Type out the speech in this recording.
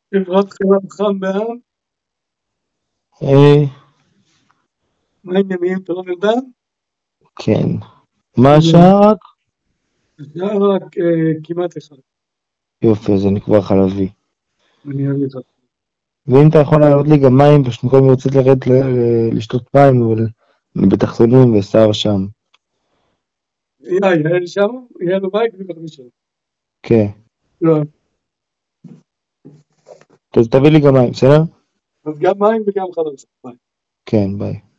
חברת חלב חם בעם, היי, מה העניינים? אתה לא נרדם? כן. מה השעה רק? השעה רק כמעט אחד, יופי, אז אני כבר חלבי. אני אביא לך. ואם אתה יכול להעלות לי גם מים, פשוט קודם רציתי לרדת לשתות מים, אבל אני בתחתונים ושר שם. יאיר שם? יאיר בבית ובטח משם. כן. לא, אז תביא לי גם מים, בסדר? אז גם מים וגם חלב. ביי. כן, ביי.